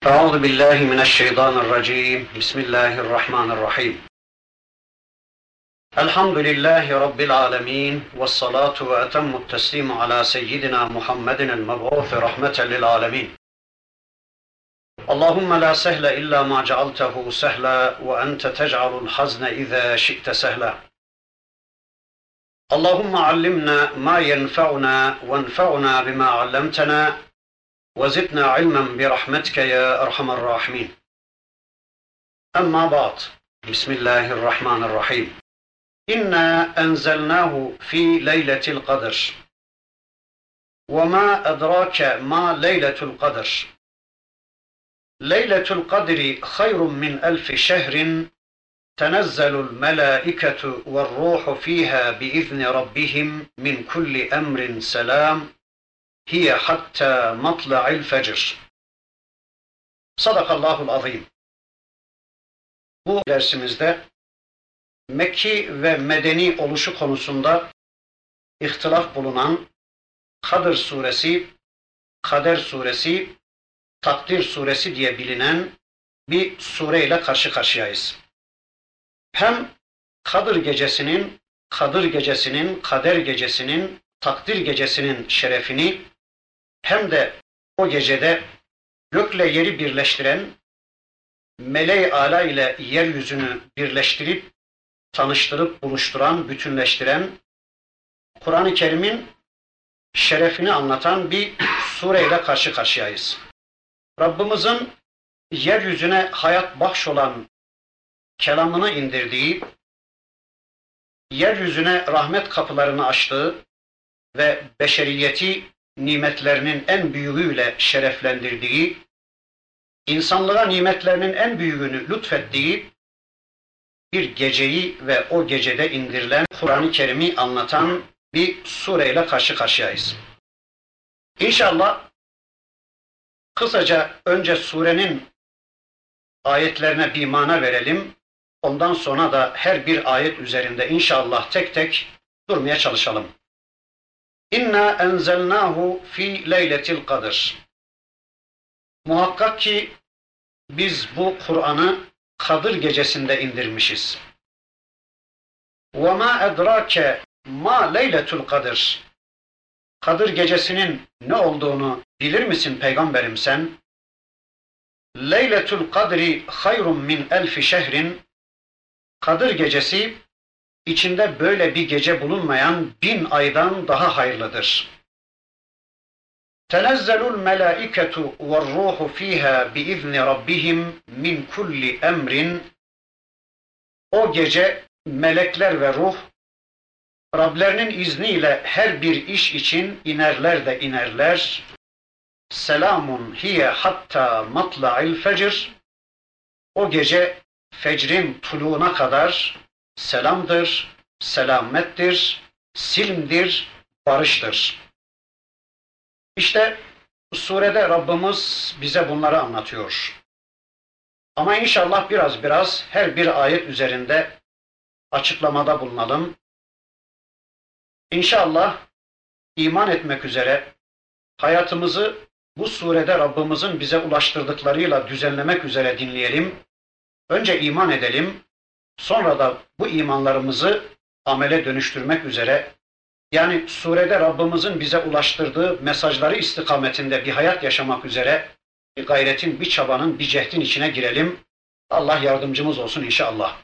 أعوذ بالله من الشيطان الرجيم بسم الله الرحمن الرحيم الحمد لله رب العالمين والصلاة وأتم التسليم على سيدنا محمد المبعوث رحمة للعالمين اللهم لا سهل إلا ما جعلته سهلا وأنت تجعل الحزن إذا شئت سهلا اللهم علمنا ما ينفعنا وانفعنا بما علمتنا وزدنا علما برحمتك يا أرحم الراحمين أما بعد بسم الله الرحمن الرحيم إنا أنزلناه في ليلة القدر وما أدراك ما ليلة القدر ليلة القدر خير من 1000 شهر تنزل الملائكة والروح فيها بإذن ربهم من كل أمر سلام hiye hatta matla'il fecr. Sadakallahul azim. Bu dersimizde Mekki ve Medeni oluşu konusunda ihtilaf bulunan Kadir suresi, Kader suresi, Takdir suresi diye bilinen bir sureyle karşı karşıyayız. Hem Kadir gecesinin, Kadir gecesinin, Kader gecesinin, Takdir gecesinin şerefini hem de o gecede gökle yeri birleştiren, meleği âlâ ile yeryüzünü birleştirip, tanıştırıp, buluşturan, bütünleştiren, Kur'an-ı Kerim'in şerefini anlatan bir sureyle karşı karşıyayız. Rabbimizin yeryüzüne hayat bahşolan kelamını indirdiği, yeryüzüne rahmet kapılarını açtığı ve beşeriyeti nimetlerinin en büyüğüyle şereflendirdiği, insanlığa nimetlerinin en büyüğünü lütfettiği bir geceyi ve o gecede indirilen Kur'an-ı Kerim'i anlatan bir sureyle karşı karşıyayız. İnşallah kısaca önce surenin ayetlerine bir mana verelim. Ondan sonra da her bir ayet üzerinde inşallah tek tek durmaya çalışalım. İnna enzelnahu fi leyletil kadr. Muhakkak ki biz bu Kur'an'ı Kadir gecesinde indirmişiz. Ve ma edrake ma leyletul kadr. Kadir gecesinin ne olduğunu bilir misin peygamberim sen? Leyletul kadri hayrun min 1000 şehrin. Kadir gecesi İçinde böyle bir gece bulunmayan 1000 aydan daha hayırlıdır. Tenezzelul melâiketu ve'r-rûhu fîhâ biizni rabbihim min kulli emrin. O gece melekler ve ruh Rablerinin izniyle her bir iş için inerler de inerler. Selamun hiye hatta matla'il fecr. O gece fecrin tuluğuna kadar selamdır, selamettir, silmdir, barıştır. İşte bu surede Rabbimiz bize bunları anlatıyor. Ama inşallah biraz her bir ayet üzerinde açıklamada bulunalım. İnşallah iman etmek üzere hayatımızı bu surede Rabbimizin bize ulaştırdıklarıyla düzenlemek üzere dinleyelim. Önce iman edelim. Sonra da bu imanlarımızı amele dönüştürmek üzere, yani surede Rabbimizin bize ulaştırdığı mesajları istikametinde bir hayat yaşamak üzere bir gayretin, bir çabanın, bir cehdin içine girelim. Allah yardımcımız olsun inşallah.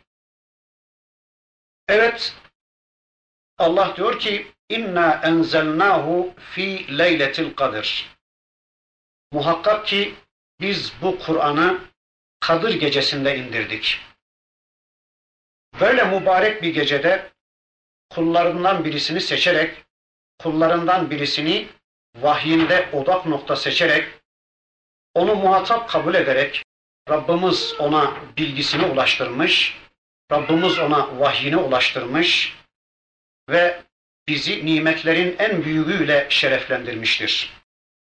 Evet, Allah diyor ki, İnna enzelnahu fi leyletil kadr. Muhakkak ki biz bu Kur'an'ı Kadir gecesinde indirdik. Böyle mübarek bir gecede kullarından birisini seçerek, kullarından birisini vahyinde odak nokta seçerek, onu muhatap kabul ederek, Rabbimiz ona bilgisini ulaştırmış, Rabbimiz ona vahyini ulaştırmış ve bizi nimetlerin en büyüğüyle şereflendirmiştir.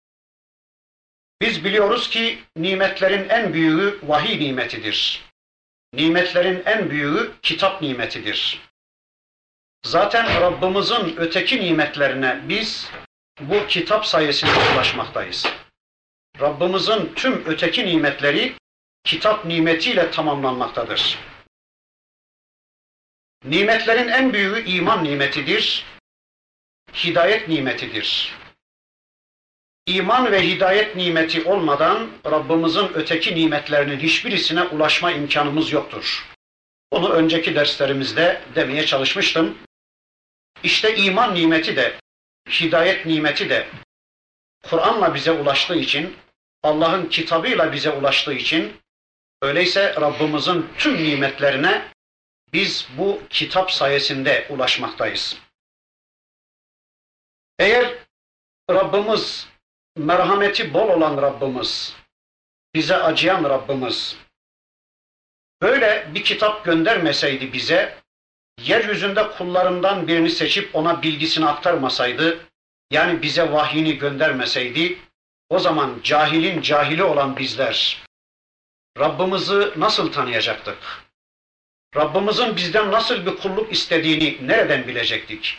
Biz biliyoruz ki nimetlerin en büyüğü vahiy nimetidir. Nimetlerin en büyüğü kitap nimetidir. Zaten Rabbimizin öteki nimetlerine biz bu kitap sayesinde ulaşmaktayız. Rabbimizin tüm öteki nimetleri kitap nimetiyle tamamlanmaktadır. Nimetlerin en büyüğü iman nimetidir, hidayet nimetidir. İman ve hidayet nimeti olmadan Rabbimizin öteki nimetlerinin hiçbirisine ulaşma imkanımız yoktur. Bunu önceki derslerimizde demeye çalışmıştım. İşte iman nimeti de, hidayet nimeti de Kur'an'la bize ulaştığı için, Allah'ın kitabıyla bize ulaştığı için, öyleyse Rabbimizin tüm nimetlerine biz bu kitap sayesinde ulaşmaktayız. Eğer Rabbimiz, merhameti bol olan Rabbimiz, bize acıyan Rabbimiz, böyle bir kitap göndermeseydi bize, yeryüzünde kullarından birini seçip ona bilgisini aktarmasaydı, yani bize vahyini göndermeseydi, o zaman cahilin cahili olan bizler, Rabbimizi nasıl tanıyacaktık? Rabbimizin bizden nasıl bir kulluk istediğini nereden bilecektik?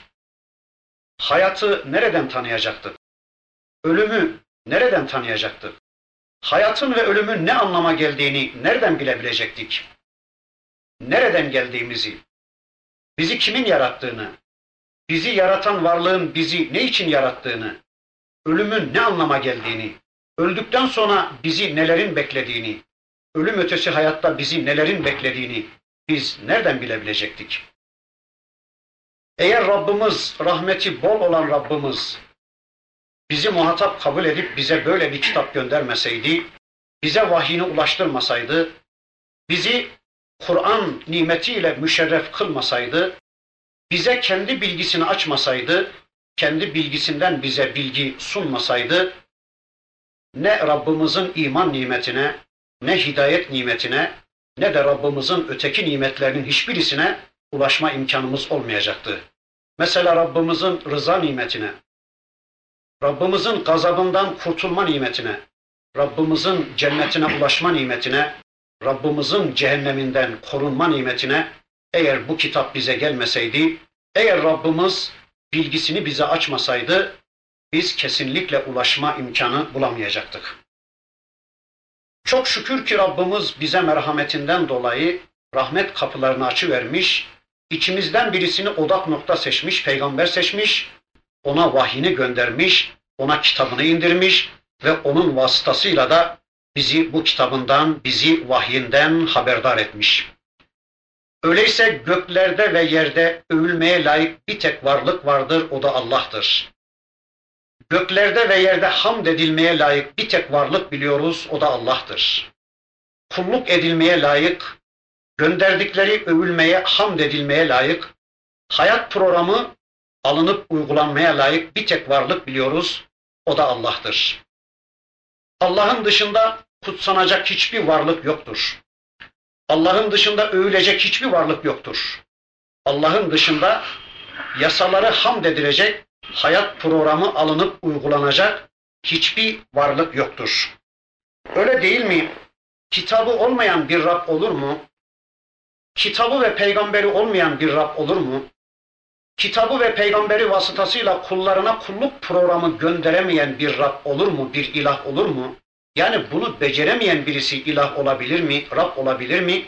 Hayatı nereden tanıyacaktık? Ölümü nereden tanıyacaktık? Hayatın ve ölümün ne anlama geldiğini nereden bilebilecektik? Nereden geldiğimizi, bizi kimin yarattığını, bizi yaratan varlığın bizi ne için yarattığını, ölümün ne anlama geldiğini, öldükten sonra bizi nelerin beklediğini, ölüm ötesi hayatta bizi nelerin beklediğini biz nereden bilebilecektik? Eğer Rabbimiz, rahmeti bol olan Rabbimiz, bizi muhatap kabul edip bize böyle bir kitap göndermeseydi, bize vahyini ulaştırmasaydı, bizi Kur'an nimetiyle müşerref kılmasaydı, bize kendi bilgisini açmasaydı, kendi bilgisinden bize bilgi sunmasaydı, ne Rabbimizin iman nimetine, ne hidayet nimetine, ne de Rabbimizin öteki nimetlerinin hiçbirisine ulaşma imkanımız olmayacaktı. Mesela Rabbimizin rıza nimetine, Rabbimizin gazabından kurtulma nimetine, Rabbimizin cennetine ulaşma nimetine, Rabbimizin cehenneminden korunma nimetine, eğer bu kitap bize gelmeseydi, eğer Rabbimiz bilgisini bize açmasaydı, biz kesinlikle ulaşma imkanı bulamayacaktık. Çok şükür ki Rabbimiz bize merhametinden dolayı rahmet kapılarını açıvermiş, içimizden birisini odak nokta seçmiş, peygamber seçmiş, ona vahyini göndermiş, ona kitabını indirmiş ve onun vasıtasıyla da bizi bu kitabından, bizi vahyinden haberdar etmiş. Öyleyse göklerde ve yerde övülmeye layık bir tek varlık vardır, o da Allah'tır. Göklerde ve yerde hamd edilmeye layık bir tek varlık biliyoruz, o da Allah'tır. Kulluk edilmeye layık, gönderdikleri övülmeye, hamd edilmeye layık, hayat programı alınıp uygulanmaya layık bir tek varlık biliyoruz, o da Allah'tır. Allah'ın dışında kutsanacak hiçbir varlık yoktur. Allah'ın dışında övülecek hiçbir varlık yoktur. Allah'ın dışında yasaları hamd edilecek, hayat programı alınıp uygulanacak hiçbir varlık yoktur. Öyle değil mi? Kitabı olmayan bir Rab olur mu? Kitabı ve peygamberi olmayan bir Rab olur mu? Kitabı ve peygamberi vasıtasıyla kullarına kulluk programı gönderemeyen bir Rab olur mu? Bir ilah olur mu? Yani bunu beceremeyen birisi ilah olabilir mi? Rab olabilir mi?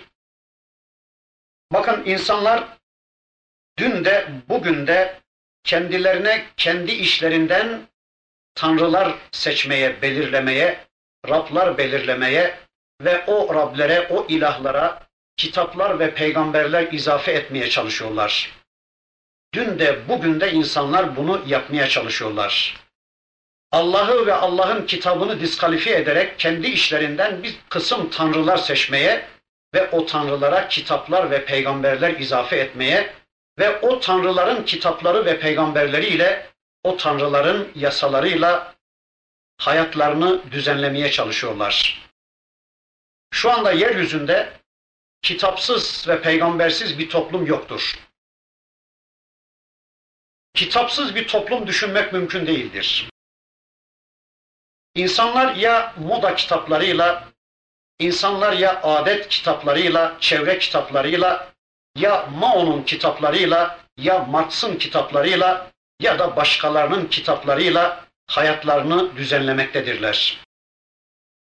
Bakın insanlar dün de bugün de kendilerine kendi işlerinden tanrılar seçmeye, belirlemeye, Rablar belirlemeye ve o Rablere, o ilahlara kitaplar ve peygamberler izafe etmeye çalışıyorlar. Dün de bugün de insanlar bunu yapmaya çalışıyorlar. Allah'ı ve Allah'ın kitabını diskalifiye ederek kendi işlerinden bir kısım tanrılar seçmeye ve o tanrılara kitaplar ve peygamberler izafe etmeye ve o tanrıların kitapları ve peygamberleriyle, o tanrıların yasalarıyla hayatlarını düzenlemeye çalışıyorlar. Şu anda yeryüzünde kitapsız ve peygambersiz bir toplum yoktur. Kitapsız bir toplum düşünmek mümkün değildir. İnsanlar ya moda kitaplarıyla, insanlar ya adet kitaplarıyla, çevre kitaplarıyla, ya Mao'nun kitaplarıyla, ya Marx'ın kitaplarıyla ya da başkalarının kitaplarıyla hayatlarını düzenlemektedirler.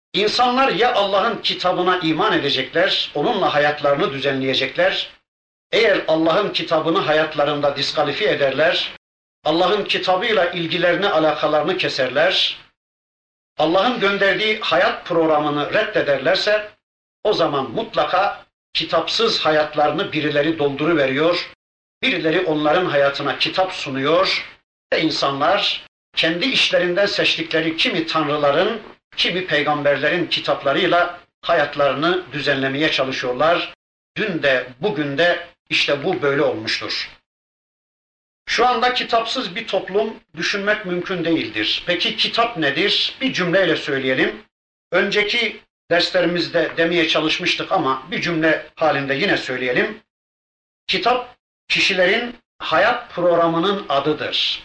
İnsanlar ya Allah'ın kitabına iman edecekler, onunla hayatlarını düzenleyecekler. Eğer Allah'ın kitabını hayatlarında diskalifiye ederler, Allah'ın kitabıyla ilgilerini, alakalarını keserler, Allah'ın gönderdiği hayat programını reddederlerse, o zaman mutlaka kitapsız hayatlarını birileri dolduruveriyor, birileri onların hayatına kitap sunuyor ve insanlar kendi işlerinden seçtikleri kimi tanrıların, kimi peygamberlerin kitaplarıyla hayatlarını düzenlemeye çalışıyorlar. Dün de bugün de işte bu böyle olmuştur. Şu anda kitapsız bir toplum düşünmek mümkün değildir. Peki kitap nedir? Bir cümleyle söyleyelim. Önceki derslerimizde demeye çalışmıştık ama bir cümle halinde yine söyleyelim. Kitap kişilerin hayat programının adıdır.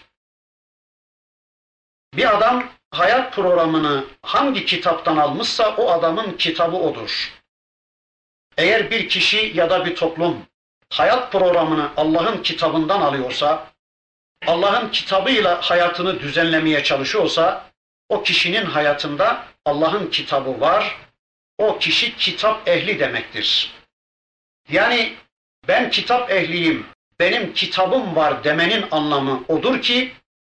Bir adam hayat programını hangi kitaptan almışsa o adamın kitabı odur. Eğer bir kişi ya da bir toplum hayat programını Allah'ın kitabından alıyorsa, Allah'ın kitabıyla hayatını düzenlemeye çalışıyorsa, o kişinin hayatında Allah'ın kitabı var, o kişi kitap ehli demektir. Yani ben kitap ehliyim, benim kitabım var demenin anlamı odur ki,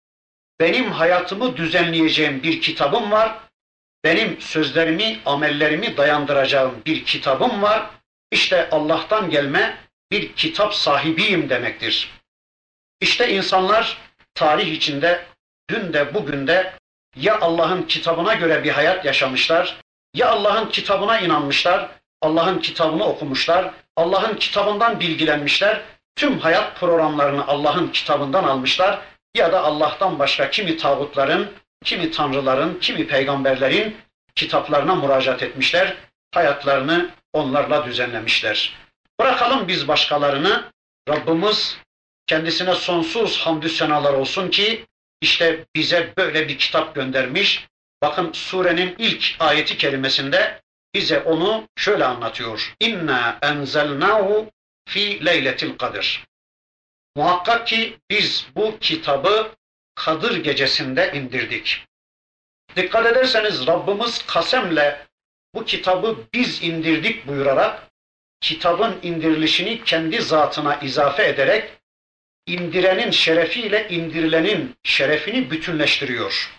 benim hayatımı düzenleyeceğim bir kitabım var, benim sözlerimi, amellerimi dayandıracağım bir kitabım var, işte Allah'tan gelme bir kitap sahibiyim demektir. İşte insanlar tarih içinde, dün de bugün de ya Allah'ın kitabına göre bir hayat yaşamışlar, ya Allah'ın kitabına inanmışlar, Allah'ın kitabını okumuşlar, Allah'ın kitabından bilgilenmişler, tüm hayat programlarını Allah'ın kitabından almışlar ya da Allah'tan başka kimi tağutların, kimi tanrıların, kimi peygamberlerin kitaplarına müracaat etmişler, hayatlarını onlarla düzenlemişler. Bırakalım biz başkalarını, Rabbimiz kendisine sonsuz hamdü senalar olsun ki işte bize böyle bir kitap göndermiş. Bakın surenin ilk ayeti kerimesinde bize onu şöyle anlatıyor. İnna enzelnahu fi leyletil kadir. Muhakkak ki biz bu kitabı Kadir gecesinde indirdik. Dikkat ederseniz Rabbimiz kasemle bu kitabı biz indirdik buyurarak kitabın indirilişini kendi zatına izafe ederek indirenin şerefiyle indirilenin şerefini bütünleştiriyor.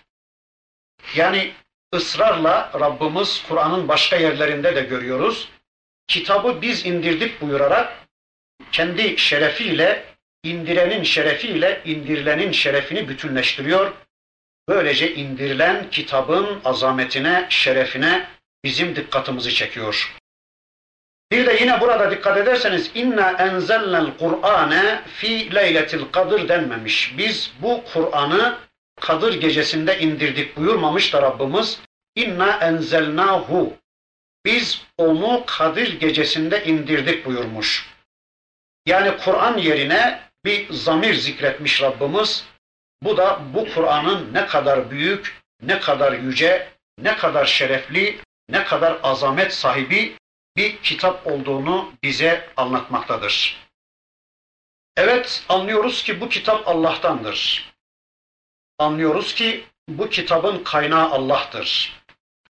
Yani ısrarla Rabbimiz Kur'an'ın başka yerlerinde de görüyoruz. Kitabı biz indirdik buyurarak kendi şerefiyle şerefiyle indirilenin şerefini bütünleştiriyor. Böylece indirilen kitabın azametine, şerefine bizim dikkatimizi çekiyor. Bir de yine burada dikkat ederseniz inna enzelnel Kur'ane fi leyletil kadir denmemiş. Biz bu Kur'an'ı Kadir gecesinde indirdik buyurmamış da Rabbimiz inna enzelnahu. Biz onu Kadir gecesinde indirdik buyurmuş. Yani Kur'an yerine bir zamir zikretmiş Rabbimiz. Bu da bu Kur'an'ın ne kadar büyük, ne kadar yüce, ne kadar şerefli, ne kadar azamet sahibi bir kitap olduğunu bize anlatmaktadır. Evet, anlıyoruz ki bu kitap Allah'tandır. Anlıyoruz ki bu kitabın kaynağı Allah'tır.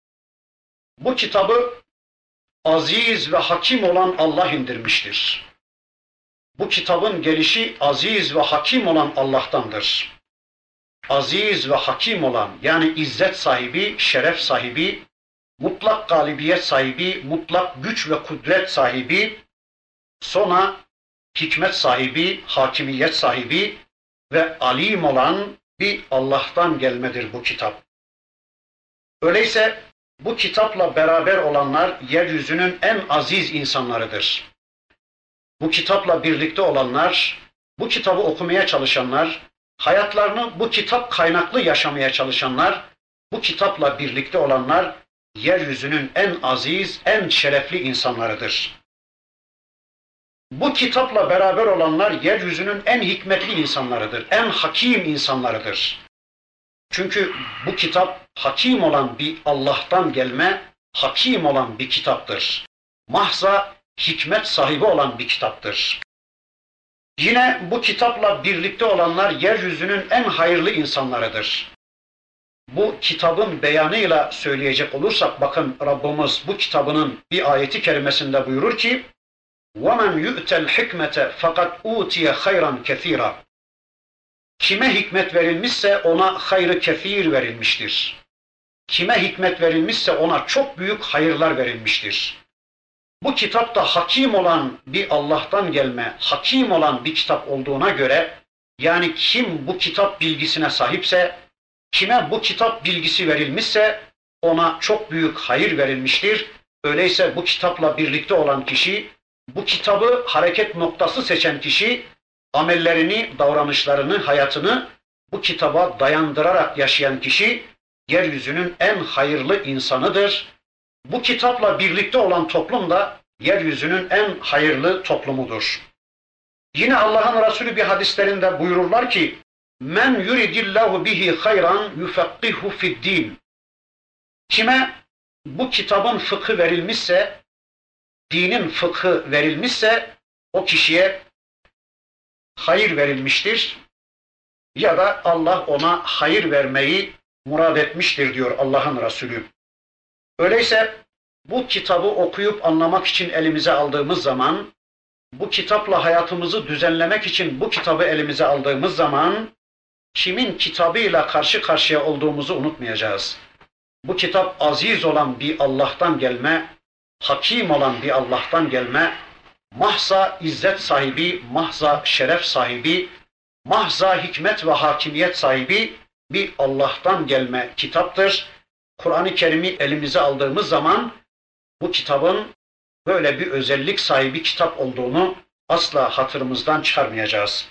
Bu kitabı aziz ve hakim olan Allah indirmiştir. Bu kitabın gelişi aziz ve hakim olan Allah'tandır. Aziz ve hakim olan yani izzet sahibi, şeref sahibi, mutlak galibiyet sahibi, mutlak güç ve kudret sahibi, sonra hikmet sahibi, hakimiyet sahibi ve alim olan bir Allah'tan gelmedir bu kitap. Öyleyse bu kitapla beraber olanlar yeryüzünün en aziz insanlarıdır. Bu kitapla birlikte olanlar, bu kitabı okumaya çalışanlar, hayatlarını bu kitap kaynaklı yaşamaya çalışanlar, bu kitapla birlikte olanlar yeryüzünün en aziz, en şerefli insanlarıdır. Bu kitapla beraber olanlar yeryüzünün en hikmetli insanlarıdır, en hakim insanlarıdır. Çünkü bu kitap hakim olan bir Allah'tan gelme, hakim olan bir kitaptır. Mahza hikmet sahibi olan bir kitaptır. Yine bu kitapla birlikte olanlar yeryüzünün en hayırlı insanlarıdır. bu kitabın beyanıyla söyleyecek olursak, bakın Rabbimiz bu kitabının bir ayeti kerimesinde buyurur ki وَمَنْ يُؤْتَ الْحِكْمَةَ فَقَدْ اُوْتِيَ خَيْرًا كَثِيرًا. Kime hikmet verilmişse ona hayrı kefir verilmiştir. Kime hikmet verilmişse ona çok büyük hayırlar verilmiştir. Bu kitap da hakim olan bir Allah'tan gelme, hakim olan bir kitap olduğuna göre, yani kim bu kitap bilgisine sahipse, kime bu kitap bilgisi verilmişse ona çok büyük hayır verilmiştir. Öyleyse bu kitapla birlikte olan kişi, bu kitabı hareket noktası seçen kişi, amellerini, davranışlarını, hayatını bu kitaba dayandırarak yaşayan kişi, yeryüzünün en hayırlı insanıdır. Bu kitapla birlikte olan toplum da yeryüzünün en hayırlı toplumudur. Yine Allah'ın Resulü bir hadislerinde buyururlar ki, men yuridillahu bihi hayran yufakkihu fi'd-din. Kime bu kitabın fıkhı verilmişse, dinin fıkhı verilmişse o kişiye hayır verilmiştir ya da Allah ona hayır vermeyi murad etmiştir diyor Allah'ın Resulü. Öyleyse bu kitabı okuyup anlamak için elimize aldığımız zaman, bu kitapla hayatımızı düzenlemek için bu kitabı elimize aldığımız zaman, kimin kitabıyla karşı karşıya olduğumuzu unutmayacağız. Bu kitap aziz olan bir Allah'tan gelme, hakim olan bir Allah'tan gelme, mahza izzet sahibi, mahza şeref sahibi, mahza hikmet ve hakimiyet sahibi bir Allah'tan gelme kitaptır. Kur'an-ı Kerim'i elimize aldığımız zaman bu kitabın böyle bir özellik sahibi kitap olduğunu asla hatırımızdan çıkarmayacağız.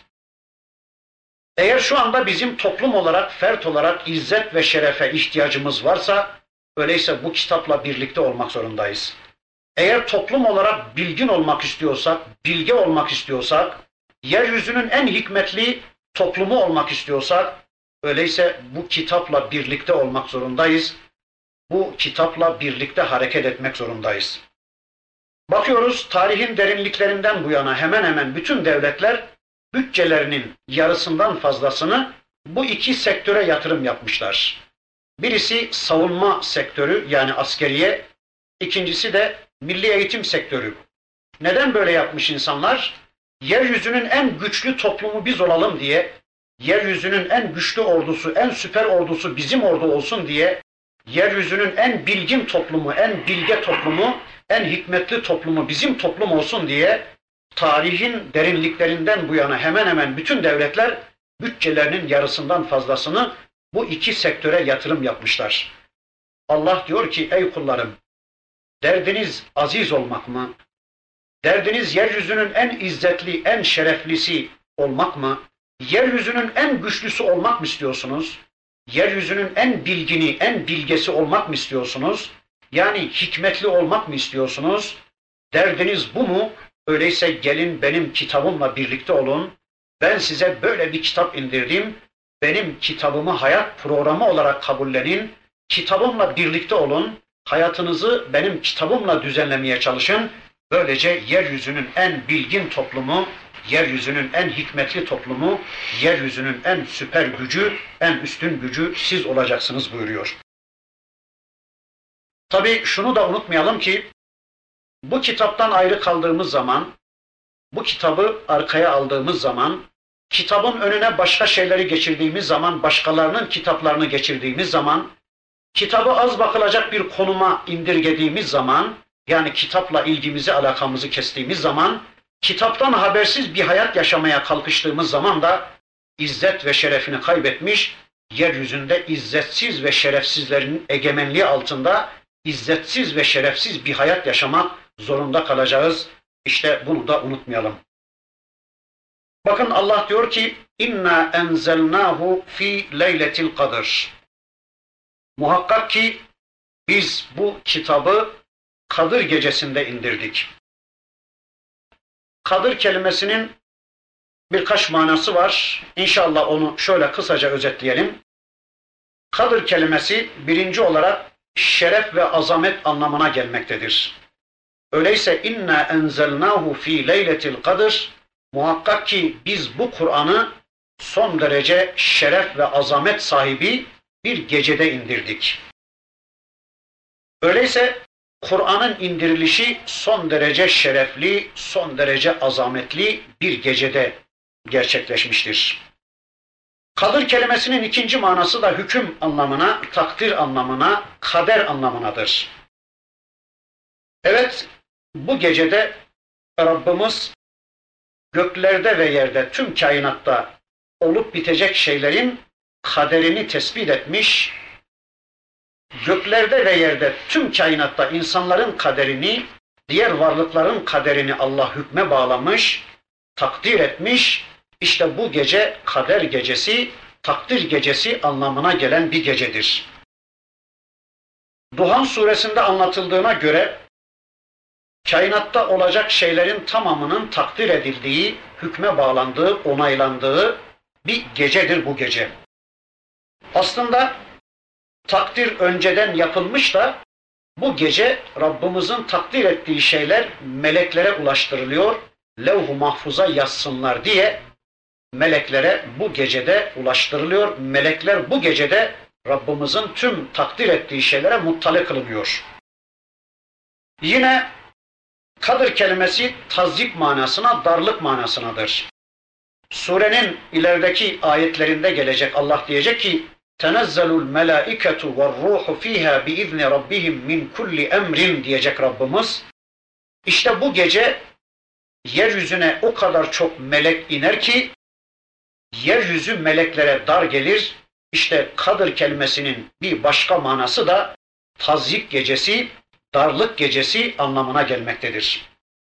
Eğer şu anda bizim toplum olarak, fert olarak izzet ve şerefe ihtiyacımız varsa, öyleyse bu kitapla birlikte olmak zorundayız. Eğer toplum olarak bilgin olmak istiyorsak, bilge olmak istiyorsak, yeryüzünün en hikmetli toplumu olmak istiyorsak, öyleyse bu kitapla birlikte olmak zorundayız. Bu kitapla birlikte hareket etmek zorundayız. Bakıyoruz, tarihin derinliklerinden bu yana hemen hemen bütün devletler bütçelerinin yarısından fazlasını bu iki sektöre yatırım yapmışlar. Birisi savunma sektörü, yani askeriye, ikincisi de milli eğitim sektörü. Neden böyle yapmış insanlar? Yeryüzünün en güçlü toplumu biz olalım diye, yeryüzünün en güçlü ordusu, en süper ordusu bizim ordu olsun diye, yeryüzünün en bilgin toplumu, en bilge toplumu, en hikmetli toplumu bizim toplum olsun diye, tarihin derinliklerinden bu yana hemen hemen bütün devletler bütçelerinin yarısından fazlasını bu iki sektöre yatırım yapmışlar. Allah diyor ki, ey kullarım, derdiniz aziz olmak mı? Derdiniz yeryüzünün en izzetli, en şereflisi olmak mı? Yeryüzünün en güçlüsü olmak mı istiyorsunuz? Yeryüzünün en bilgini, en bilgesi olmak mı istiyorsunuz? Yani hikmetli olmak mı istiyorsunuz? Derdiniz bu mu? Öyleyse gelin benim kitabımla birlikte olun. Ben size böyle bir kitap indirdim. Benim kitabımı hayat programı olarak kabullenin. Kitabımla birlikte olun. Hayatınızı benim kitabımla düzenlemeye çalışın. Böylece yeryüzünün en bilgin toplumu, yeryüzünün en hikmetli toplumu, yeryüzünün en süper gücü, en üstün gücü siz olacaksınız buyuruyor. Tabii şunu da unutmayalım ki, bu kitaptan ayrı kaldığımız zaman, bu kitabı arkaya aldığımız zaman, kitabın önüne başka şeyleri geçirdiğimiz zaman, başkalarının kitaplarını geçirdiğimiz zaman, kitabı az bakılacak bir konuma indirgediğimiz zaman, yani kitapla ilgimizi, alakamızı kestiğimiz zaman, kitaptan habersiz bir hayat yaşamaya kalkıştığımız zaman da izzet ve şerefini kaybetmiş, yeryüzünde izzetsiz ve şerefsizlerin egemenliği altında izzetsiz ve şerefsiz bir hayat yaşamak zorunda kalacağız. İşte bunu da unutmayalım. Bakın Allah diyor ki, İnna enzelnahu fi leyletil kadr. Muhakkak ki biz bu kitabı Kadir gecesinde indirdik. Kadir kelimesinin birkaç manası var. İnşallah onu şöyle kısaca özetleyelim. Kadir kelimesi birinci olarak şeref ve azamet anlamına gelmektedir. Öyleyse inna enzelnahu fi leyletil kadr, muhakkak ki biz bu Kur'an'ı son derece şeref ve azamet sahibi bir gecede indirdik. Öyleyse Kur'an'ın indirilişi son derece şerefli, son derece azametli bir gecede gerçekleşmiştir. Kadir kelimesinin ikinci manası da hüküm anlamına, takdir anlamına, kader anlamınadır. Evet, bu gecede Rabbimiz göklerde ve yerde tüm kainatta olup bitecek şeylerin kaderini tespit etmiş, göklerde ve yerde tüm kainatta insanların kaderini, diğer varlıkların kaderini Allah hükme bağlamış, takdir etmiş. İşte bu gece kader gecesi, takdir gecesi anlamına gelen bir gecedir. Duhan suresinde anlatıldığına göre kainatta olacak şeylerin tamamının takdir edildiği, hükme bağlandığı, onaylandığı bir gecedir bu gece. Aslında takdir önceden yapılmış da bu gece Rabbimizin takdir ettiği şeyler meleklere ulaştırılıyor. Levh-u mahfuza yazsınlar diye meleklere bu gecede ulaştırılıyor. Melekler bu gecede Rabbimizin tüm takdir ettiği şeylere muttali kılınıyor. Yine kadir kelimesi tazyik manasına, darlık manasınadır. Surenin ilerideki ayetlerinde gelecek, Allah diyecek ki tenezzelul melaiketu ve'r-ruhu fiha biizni rabbihim min kulli emrin diyecek Rabbimiz. İşte bu gece yeryüzüne o kadar çok melek iner ki yeryüzü meleklere dar gelir. İşte kadir kelimesinin bir başka manası da tazyik gecesi, darlık gecesi anlamına gelmektedir.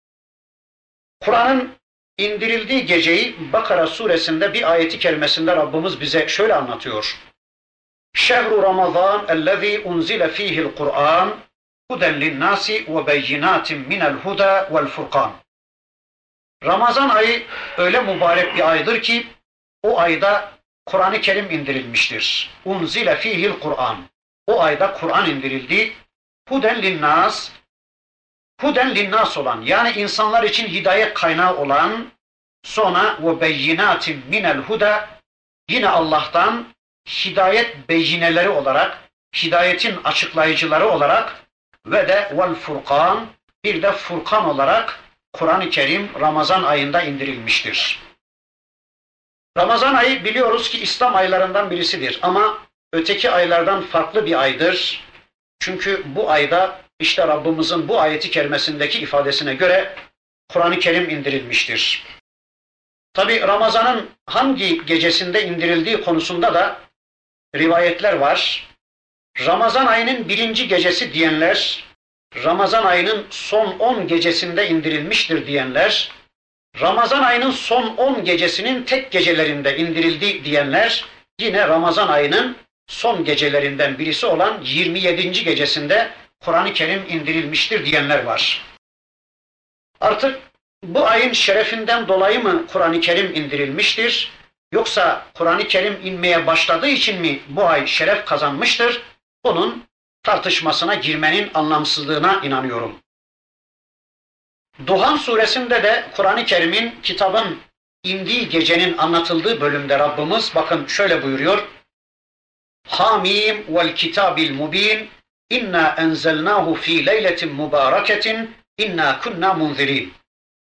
Kur'an'ın indirildiği geceyi Bakara suresinde bir ayeti kerimesinde Rabbimiz bize şöyle anlatıyor. Şehru Ramazan ellezî unzile fîhil Kur'an huden linnâsi ve beyinâtin minel huda vel furkan. Ramazan ayı öyle mübarek bir aydır ki o ayda Kur'an-ı Kerim indirilmiştir. Unzile fîhil Kur'an. O ayda Kur'an indirildi. Huden linnâs, huden linnâs olan, yani insanlar için hidayet kaynağı olan, sonra ve beyinâtin minel huda, yine Allah'tan hidayet beyineleri olarak, hidayetin açıklayıcıları olarak ve de vel furkan, bir de Furkan olarak Kur'an-ı Kerim Ramazan ayında indirilmiştir. Ramazan ayı biliyoruz ki İslam aylarından birisidir ama öteki aylardan farklı bir aydır. Çünkü bu ayda işte Rabbimizin bu ayeti kerimesindeki ifadesine göre Kur'an-ı Kerim indirilmiştir. Tabi Ramazan'ın hangi gecesinde indirildiği konusunda da rivayetler var. Ramazan ayının birinci gecesi diyenler, Ramazan ayının son 10 gecesinde indirilmiştir diyenler, Ramazan ayının son 10 gecesinin tek gecelerinde indirildi diyenler, yine Ramazan ayının son gecelerinden birisi olan 27. gecesinde Kur'an-ı Kerim indirilmiştir diyenler var. Artık bu ayın şerefinden dolayı mı Kur'an-ı Kerim indirilmiştir? Yoksa Kur'an-ı Kerim inmeye başladığı için mi bu ay şeref kazanmıştır? Bunun tartışmasına girmenin anlamsızlığına inanıyorum. Duhan suresinde de Kur'an-ı Kerim'in, kitabın indiği gecenin anlatıldığı bölümde Rabbimiz bakın şöyle buyuruyor. Hamim vel kitabil mubin inna enzelnahu fi leyletin mübareketin inna kunna munzirin.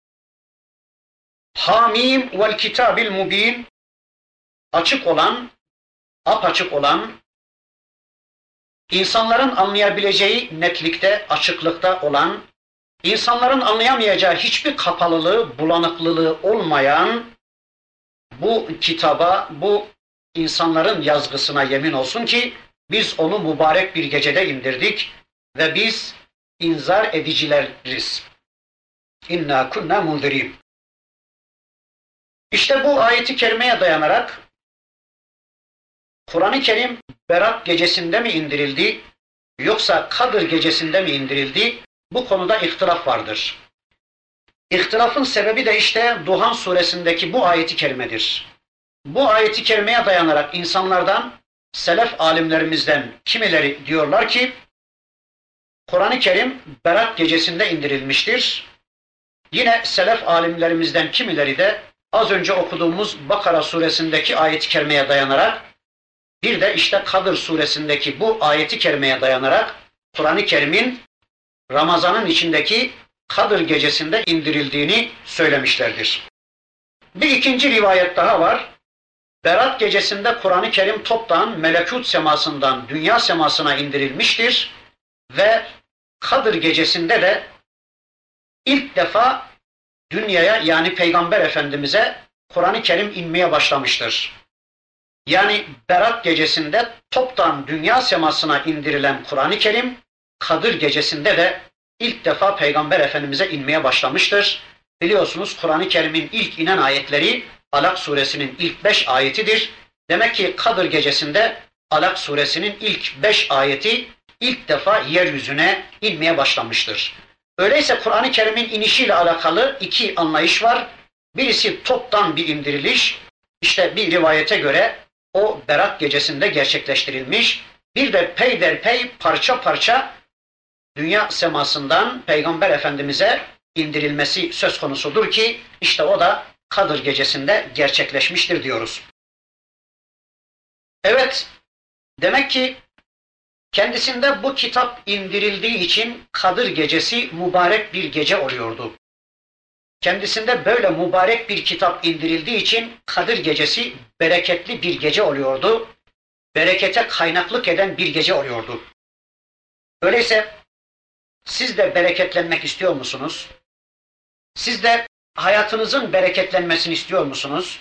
Hamim vel kitabil mubin, açık olan, apaçık olan, insanların anlayabileceği netlikte, açıklıkta olan, insanların anlayamayacağı hiçbir kapalılığı, bulanıklılığı olmayan bu kitaba, bu insanların yazgısına yemin olsun ki biz onu mübarek bir gecede indirdik ve biz inzar edicileriz. İnna kunna munzirin. İşte bu ayeti kerimeye dayanarak Kur'an-ı Kerim Berat gecesinde mi indirildi yoksa Kadir gecesinde mi indirildi? Bu konuda ihtilaf vardır. İhtilafın sebebi de işte Duhan suresindeki bu ayeti kerimedir. Bu ayeti kerimeye dayanarak insanlardan, selef alimlerimizden kimileri diyorlar ki Kur'an-ı Kerim Berat gecesinde indirilmiştir. Yine selef alimlerimizden kimileri de az önce okuduğumuz Bakara suresindeki ayet-i kerimeye dayanarak Bir de işte Kadir suresindeki bu ayeti kerimeye dayanarak Kur'an-ı Kerim'in Ramazan'ın içindeki Kadir gecesinde indirildiğini söylemişlerdir. Bir ikinci rivayet daha var. Berat gecesinde Kur'an-ı Kerim toptan melekut semasından dünya semasına indirilmiştir ve Kadir gecesinde de ilk defa dünyaya yani Peygamber Efendimiz'e Kur'an-ı Kerim inmeye başlamıştır. Yani Berat gecesinde toptan dünya semasına indirilen Kur'an-ı Kerim, Kadir gecesinde de ilk defa Peygamber Efendimiz'e inmeye başlamıştır. Biliyorsunuz Kur'an-ı Kerim'in ilk inen ayetleri Alak suresinin ilk 5 ayetidir. Demek ki Kadir gecesinde Alak suresinin ilk 5 ayeti ilk defa yeryüzüne inmeye başlamıştır. Öyleyse Kur'an-ı Kerim'in inişiyle alakalı iki anlayış var. Birisi toptan bir indiriliş, işte bir rivayete göre o Berat gecesinde gerçekleştirilmiş. Bir de peyderpey parça parça dünya semasından Peygamber Efendimiz'e indirilmesi söz konusudur ki işte o da Kadir gecesinde gerçekleşmiştir diyoruz. Evet, demek ki kendisinde bu kitap indirildiği için Kadir gecesi mübarek bir gece oluyordu. Kendisinde böyle mübarek bir kitap indirildiği için Kadir gecesi bereketli bir gece oluyordu. Berekete kaynaklık eden bir gece oluyordu. Öyleyse siz de bereketlenmek istiyor musunuz? Siz de hayatınızın bereketlenmesini istiyor musunuz?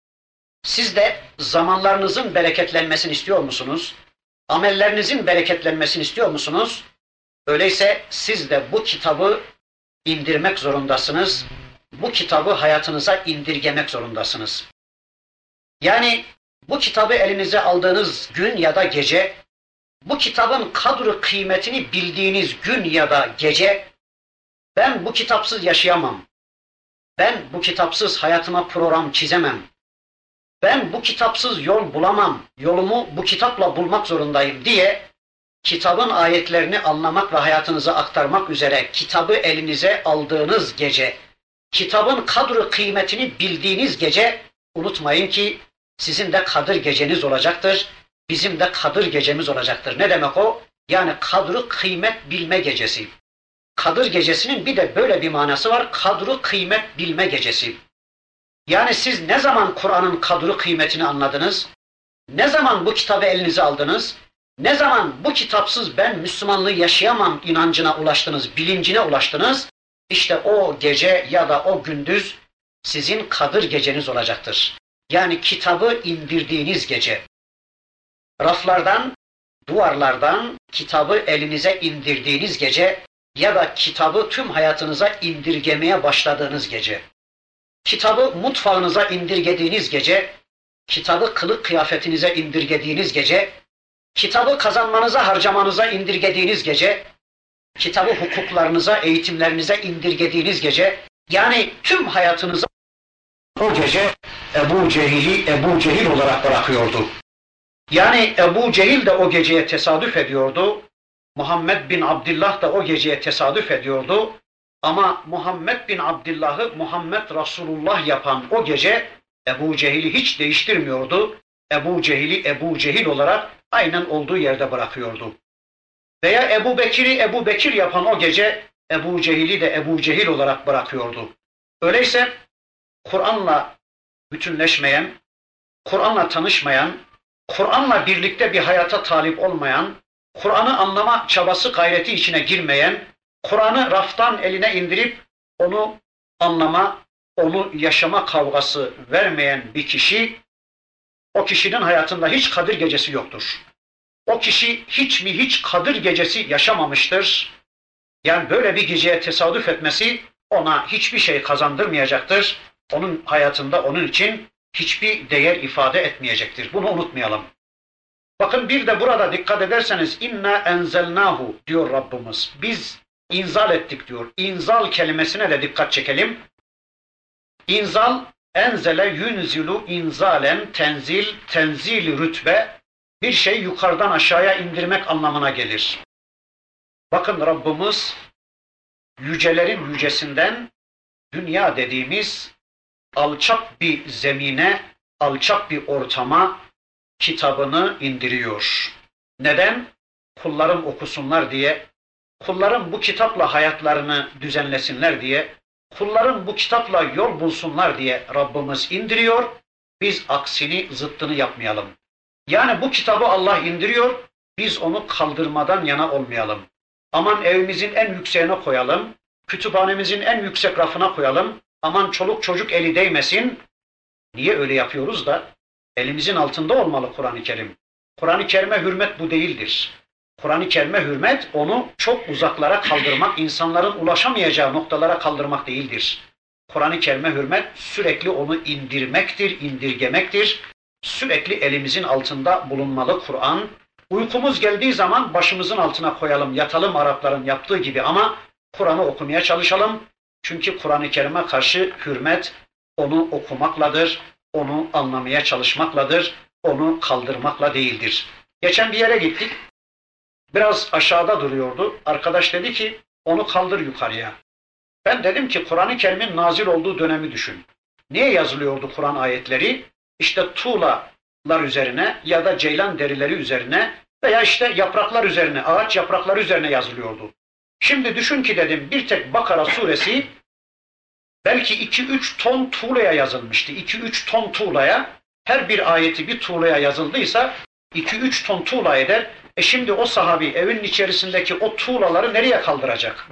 Siz de zamanlarınızın bereketlenmesini istiyor musunuz? Amellerinizin bereketlenmesini istiyor musunuz? Öyleyse siz de bu kitabı indirmek zorundasınız. Bu kitabı hayatınıza indirgemek zorundasınız. Yani bu kitabı elinize aldığınız gün ya da gece, bu kitabın kadri kıymetini bildiğiniz gün ya da gece, ben bu kitapsız yaşayamam. Ben bu kitapsız hayatıma program çizemem. Ben bu kitapsız yol bulamam. Yolumu bu kitapla bulmak zorundayım diye kitabın ayetlerini anlamak ve hayatınıza aktarmak üzere kitabı elinize aldığınız gece, kitabın kadri kıymetini bildiğiniz gece, unutmayın ki sizin de Kadir geceniz olacaktır. Bizim de Kadir gecemiz olacaktır. Ne demek o? Yani kadri kıymet bilme gecesi. Kadir gecesinin bir de böyle bir manası var. Kadri kıymet bilme gecesi. Yani siz ne zaman Kur'an'ın kadri kıymetini anladınız? Ne zaman bu kitabı elinize aldınız? Ne zaman bu kitapsız ben Müslümanlığı yaşayamam inancına ulaştınız, bilincine ulaştınız? İşte o gece ya da o gündüz sizin Kadir geceniz olacaktır. Yani kitabı indirdiğiniz gece. Raflardan, duvarlardan kitabı elinize indirdiğiniz gece ya da kitabı tüm hayatınıza indirgemeye başladığınız gece. Kitabı mutfağınıza indirgediğiniz gece, kitabı kılık kıyafetinize indirgediğiniz gece, kitabı kazanmanıza, harcamanıza indirgediğiniz gece, kitabı hukuklarınıza, eğitimlerinize indirgediğiniz gece, yani tüm hayatınıza o gece Ebu Cehil'i Ebu Cehil olarak bırakıyordu. Yani Ebu Cehil de o geceye tesadüf ediyordu. Muhammed bin Abdullah da o geceye tesadüf ediyordu. Ama Muhammed bin Abdullah'ı Muhammed Resulullah yapan o gece Ebu Cehil'i hiç değiştirmiyordu. Ebu Cehil'i Ebu Cehil olarak aynen olduğu yerde bırakıyordu. Veya Ebu Bekir'i Ebu Bekir yapan o gece Ebu Cehil'i de Ebu Cehil olarak bırakıyordu. Öyleyse Kur'an'la bütünleşmeyen, Kur'an'la tanışmayan, Kur'an'la birlikte bir hayata talip olmayan, Kur'an'ı anlama çabası gayreti içine girmeyen, Kur'an'ı raftan eline indirip onu anlama, onu yaşama kavgası vermeyen bir kişi, o kişinin hayatında hiç Kadir gecesi yoktur. O kişi hiç Kadir gecesi yaşamamıştır. Yani böyle bir geceye tesadüf etmesi ona hiçbir şey kazandırmayacaktır. Onun hayatında onun için hiçbir değer ifade etmeyecektir. Bunu unutmayalım. Bakın bir de burada dikkat ederseniz inna enzelnahu diyor Rabbimiz. Biz inzal ettik diyor. İnzal kelimesine de dikkat çekelim. İnzal, enzele yunzilu inzalen, tenzil, tenzil rütbe, bir şey yukarıdan aşağıya indirmek anlamına gelir. Bakın Rabbimiz yücelerin yücesinden dünya dediğimiz alçak bir zemine, alçak bir ortama, kitabını indiriyor. Neden? Kullarım okusunlar diye, kullarım bu kitapla hayatlarını düzenlesinler diye, kullarım bu kitapla yol bulsunlar diye Rabbimiz indiriyor. Biz aksini, zıttını yapmayalım. Yani bu kitabı Allah indiriyor, biz onu kaldırmadan yana olmayalım. Aman evimizin en yükseğine koyalım, kütüphanemizin en yüksek rafına koyalım, aman çoluk çocuk eli değmesin. Niye öyle yapıyoruz da? Elimizin altında olmalı Kur'an-ı Kerim. Kur'an-ı Kerim'e hürmet bu değildir. Kur'an-ı Kerim'e hürmet onu çok uzaklara kaldırmak, insanların ulaşamayacağı noktalara kaldırmak değildir. Kur'an-ı Kerim'e hürmet sürekli onu indirmektir, indirgemektir. Sürekli elimizin altında bulunmalı Kur'an. Uykumuz geldiği zaman başımızın altına koyalım, yatalım Arapların yaptığı gibi ama Kur'an'ı okumaya çalışalım. Çünkü Kur'an-ı Kerim'e karşı hürmet onu okumakladır, onu anlamaya çalışmakladır, onu kaldırmakla değildir. Geçen bir yere gittik, biraz aşağıda duruyordu. Arkadaş dedi ki onu kaldır yukarıya. Ben dedim ki Kur'an-ı Kerim'in nazil olduğu dönemi düşün. Niye yazılıyordu Kur'an ayetleri? İşte tuğlalar üzerine ya da ceylan derileri üzerine veya işte yapraklar üzerine, ağaç yaprakları üzerine yazılıyordu. Şimdi düşün ki dedim bir tek Bakara suresi belki 2-3 ton tuğlaya yazılmıştı. 2-3 ton tuğlaya, her bir ayeti bir tuğlaya yazıldıysa 2-3 ton tuğla eder. Şimdi o sahabi evin içerisindeki o tuğlaları nereye kaldıracak?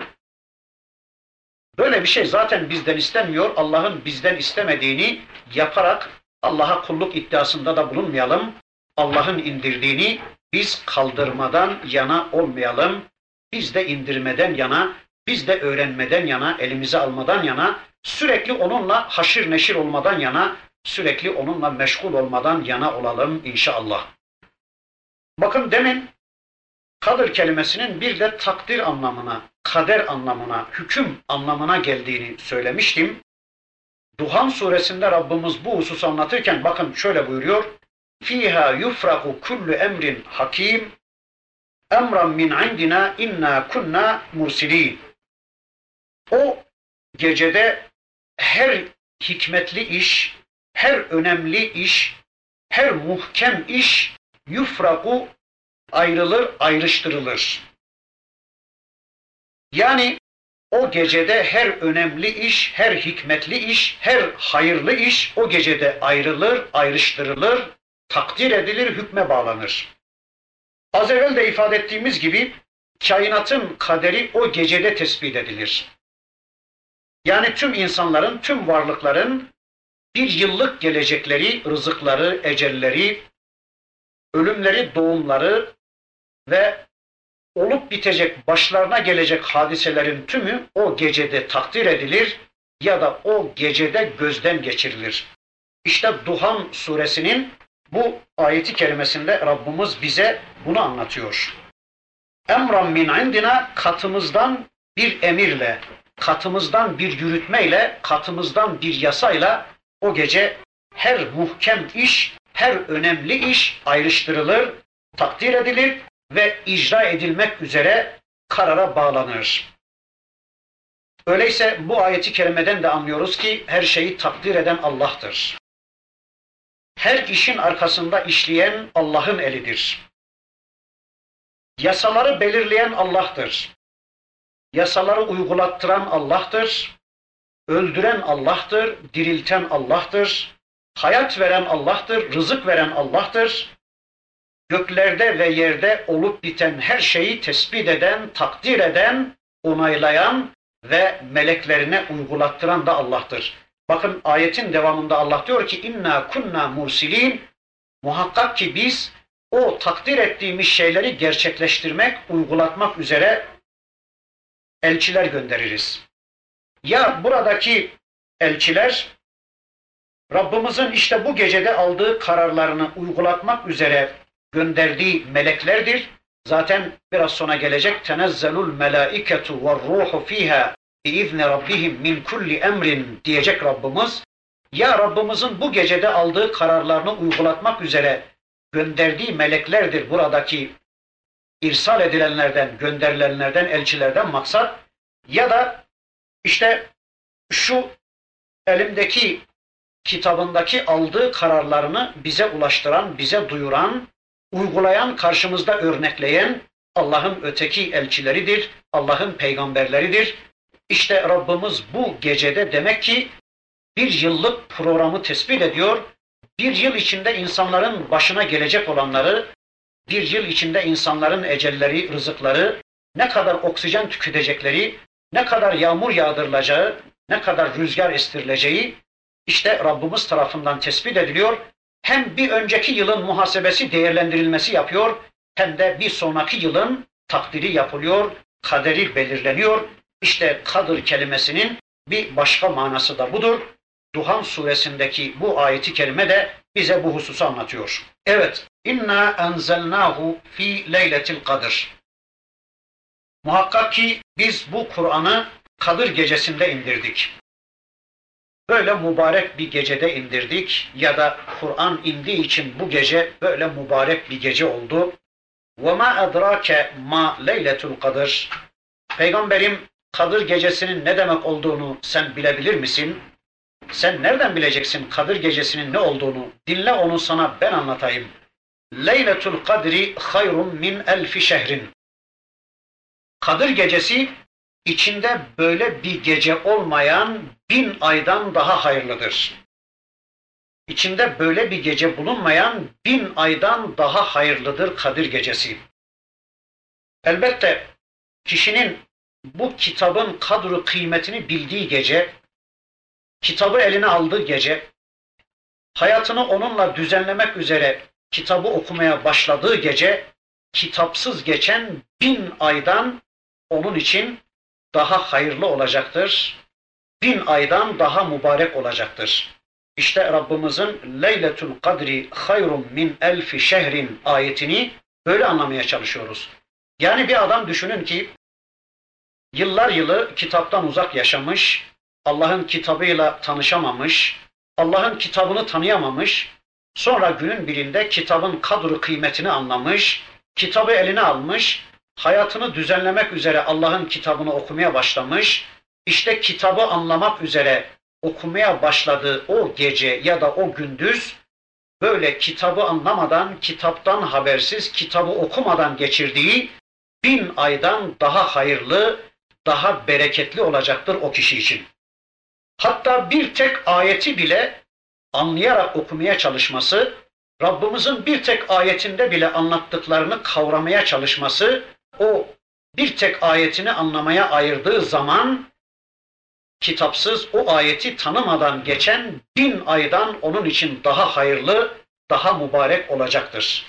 Böyle bir şey zaten bizden istenmiyor. Allah'ın bizden istemediğini yaparak Allah'a kulluk iddiasında da bulunmayalım. Allah'ın indirdiğini biz kaldırmadan yana olmayalım. Biz de indirmeden yana, biz de öğrenmeden yana, elimize almadan yana, sürekli onunla haşir neşir olmadan yana, sürekli onunla meşgul olmadan yana olalım inşallah. Bakın demin kadir kelimesinin bir de takdir anlamına, kader anlamına, hüküm anlamına geldiğini söylemiştim. Duhan suresinde Rabbimiz bu hususu anlatırken bakın şöyle buyuruyor. Fiha yufraku kullu emrin hakim emran min indina inna kunna mursilin. O gecede her hikmetli iş, her önemli iş, her muhkem iş yufraku ayrılır, ayrıştırılır. Yani o gecede her önemli iş, her hikmetli iş, her hayırlı iş o gecede ayrılır, ayrıştırılır, takdir edilir, hükme bağlanır. Az evvel de ifade ettiğimiz gibi kainatın kaderi o gecede tespit edilir. Yani tüm insanların, tüm varlıkların bir yıllık gelecekleri, rızıkları, ecelleri, ölümleri, doğumları ve olup bitecek, başlarına gelecek hadiselerin tümü o gecede takdir edilir ya da o gecede gözden geçirilir. İşte Duhan suresinin bu ayeti kerimesinde Rabbimiz bize bunu anlatıyor. Emran min indina, katımızdan bir emirle, katımızdan bir yürütmeyle, katımızdan bir yasayla o gece her muhkem iş, her önemli iş ayrıştırılır, takdir edilir ve icra edilmek üzere karara bağlanır. Öyleyse bu ayeti kerimeden de anlıyoruz ki her şeyi takdir eden Allah'tır. Her işin arkasında işleyen Allah'ın elidir. Yasaları belirleyen Allah'tır. Yasaları uygulattıran Allah'tır. Öldüren Allah'tır, dirilten Allah'tır. Hayat veren Allah'tır, rızık veren Allah'tır. Göklerde ve yerde olup biten her şeyi tespit eden, takdir eden, onaylayan ve meleklerine uygulattıran da Allah'tır. Bakın ayetin devamında Allah diyor ki inna kunna mursilin, muhakkak ki biz o takdir ettiğimiz şeyleri gerçekleştirmek, uygulatmak üzere elçiler göndeririz. Ya buradaki elçiler Rabbimizin işte bu gecede aldığı kararlarını uygulatmak üzere gönderdiği meleklerdir. Zaten biraz sonra gelecek tenezzelul melaiketu ve ruhu fiha biizni rabbihim min kulli emrin diyecek Rabbimiz. Ya Rabbimizin bu gecede aldığı kararlarını uygulatmak üzere gönderdiği meleklerdir buradaki irsal edilenlerden, gönderilenlerden, elçilerden maksat. Ya da işte şu elimdeki kitabındaki aldığı kararlarını bize ulaştıran, bize duyuran, uygulayan, karşımızda örnekleyen Allah'ın öteki elçileridir, Allah'ın peygamberleridir. İşte Rabbimiz bu gecede demek ki bir yıllık programı tespit ediyor. Bir yıl içinde insanların başına gelecek olanları, bir yıl içinde insanların ecelleri, rızıkları, ne kadar oksijen tüketecekleri, ne kadar yağmur yağdırılacağı, ne kadar rüzgar estirileceği, işte Rabbimiz tarafından tespit ediliyor. Hem bir önceki yılın muhasebesi, değerlendirilmesi yapıyor, hem de bir sonraki yılın takdiri yapılıyor, kaderi belirleniyor. İşte kadır kelimesinin bir başka manası da budur. Duhan suresindeki bu ayeti kerime de bize bu hususu anlatıyor. Evet, inna enzelnahu fi leyletil kadir. Muhakkak ki biz bu Kur'an'ı Kadir gecesinde indirdik. Böyle mübarek bir gecede indirdik ya da Kur'an indiği için bu gece böyle mübarek bir gece oldu. وَمَا أَدْرَاكَ مَا لَيْلَةُ الْقَدْرِ. Peygamberim, Kadir gecesinin ne demek olduğunu sen bilebilir misin? Sen nereden bileceksin Kadir gecesinin ne olduğunu? Dinle onu, sana ben anlatayım. Leyletul kadri hayrun min elfi şehrin. Kadir gecesi içinde böyle bir gece olmayan 1000 aydan daha hayırlıdır. İçinde böyle bir gece bulunmayan 1000 aydan daha hayırlıdır Kadir gecesi. Elbette kişinin bu kitabın kadru kıymetini bildiği gece, kitabı eline aldığı gece, hayatını onunla düzenlemek üzere kitabı okumaya başladığı gece, kitapsız geçen 1000 aydan onun için daha hayırlı olacaktır. 1000 aydan daha mübarek olacaktır. İşte Rabbimizin Leyletul Kadri hayrun min elfi şehrin ayetini böyle anlamaya çalışıyoruz. Yani bir adam düşünün ki yıllar yılı kitaptan uzak yaşamış, Allah'ın kitabıyla tanışamamış, Allah'ın kitabını tanıyamamış, sonra günün birinde kitabın kadru kıymetini anlamış, kitabı eline almış, hayatını düzenlemek üzere Allah'ın kitabını okumaya başlamış, işte kitabı anlamak üzere okumaya başladığı o gece ya da o gündüz, böyle kitabı anlamadan, kitaptan habersiz, kitabı okumadan geçirdiği 1000 aydan daha hayırlı, daha bereketli olacaktır o kişi için. Hatta bir tek ayeti bile anlayarak okumaya çalışması, Rabbimizin bir tek ayetinde bile anlattıklarını kavramaya çalışması, o bir tek ayetini anlamaya ayırdığı zaman, kitapsız o ayeti tanımadan geçen 1000 aydan onun için daha hayırlı, daha mübarek olacaktır.